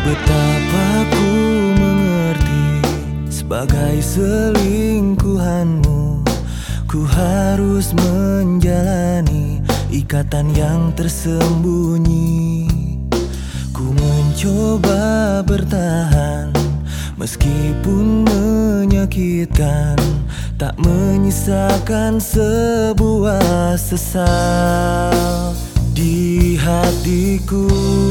Betapa ku mengerti sebagai selingkuhanmu, ku harus menjalani ikatan yang tersembunyi. Ku mencoba bertahan meskipun menyakitkan, tak menyisakan sebuah sesal di hatiku.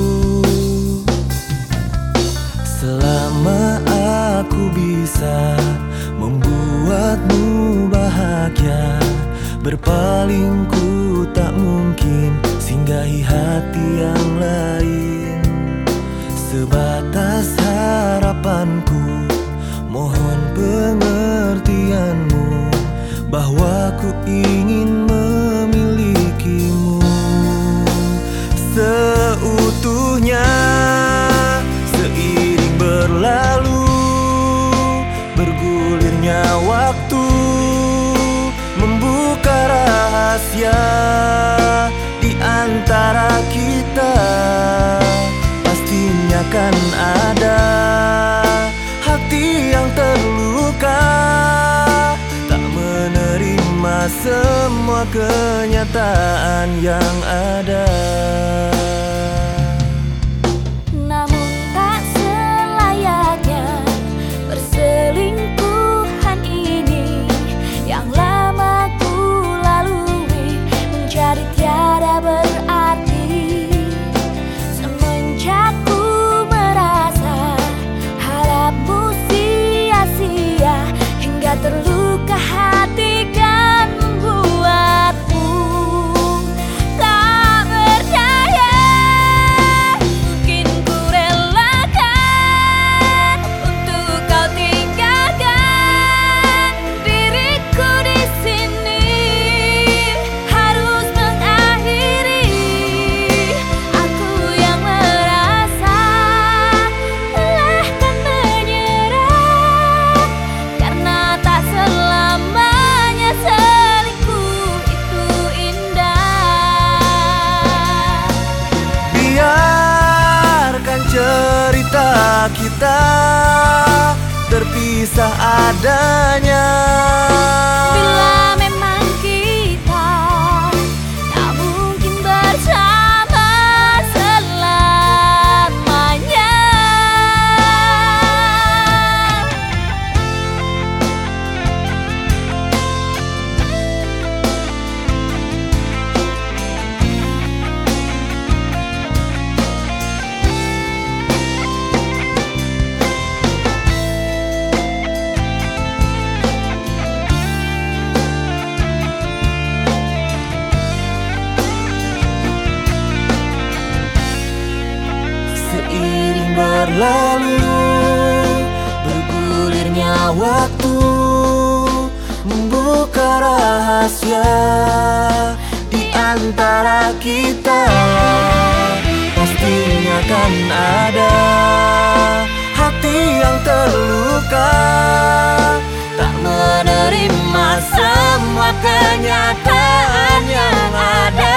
Selama aku bisa membuatmu bahagia, berpaling ku tak mungkin singgahi hati yang lain. Sebatas harapanku, mohon pengertianmu, bahwa ku ingin memilikimu seutuhnya. Seiring berlalu, bergulirnya waktu, membuka rahasia di antara kita. Pastinya kan ada hati yang terluka, tak menerima semua kenyataan yang ada. Namun tak selayaknya perselingkuhan ini yang lama ku lalui menjadi tiada berarti. Semenjak ku merasa harapmu sia-sia, hingga terluka hati dan membuatmu tak berdaya. Mungkin ku relakan untuk kau tinggalkan diriku di sini, harus mengakhiri. Aku yang merasa lelah dan menyerah, karena tak selamanya selingkuh itu indah. Biarkan cerita kita terpisah adanya. Bila memang kita tak mungkin bersama selamanya. Seiring berlalu, bergulirnya waktu, membuka rahasia di antara kita. Pastinya kan ada hati yang terluka, tak menerima semua kenyataan yang ada.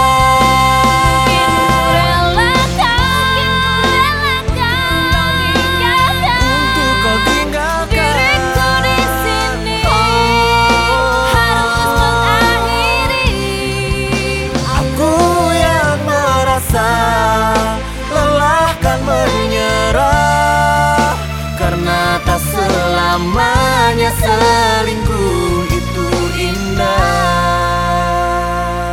Selamanya selingkuh itu indah.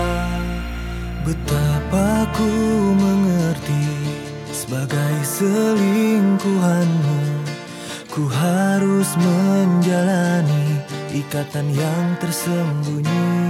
Betapa ku mengerti sebagai selingkuhanmu, ku harus menjalani ikatan yang tersembunyi.